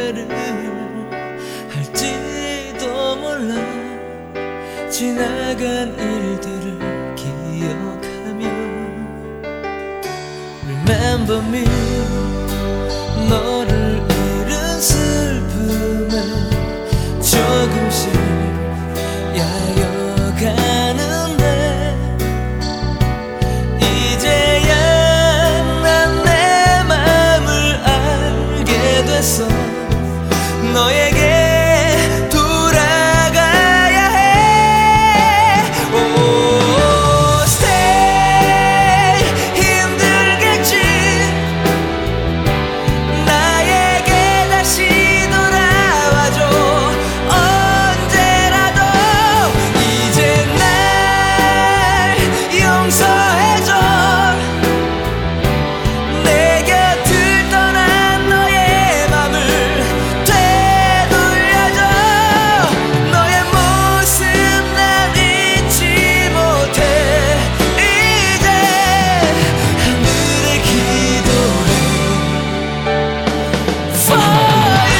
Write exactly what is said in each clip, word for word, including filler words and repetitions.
후회를 할지도 몰라. 지나간 일들을 기억하며 Remember me. 너를 잃은 슬픔에 조금씩 야여가는데 이제야 난 내 맘을 알게 됐어. 너에게 돌아가야 해. Oh, stay. 힘들겠지. 나에게 다시 돌아와줘. 언제라도 이제 날 용서해줘. 내 곁을 떠난 너의 맘을 되돌려줘. 너의 모습 난 잊지 못해. 이제 하늘에 기도해 For you.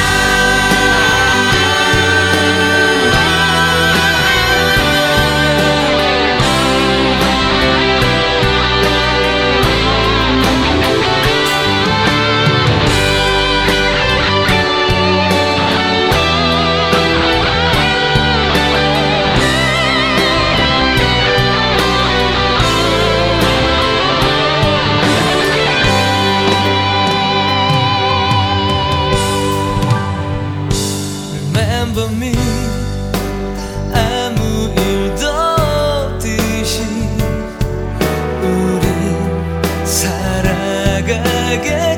Remember me. 아무 일도 없듯이 우린 살아가겠지.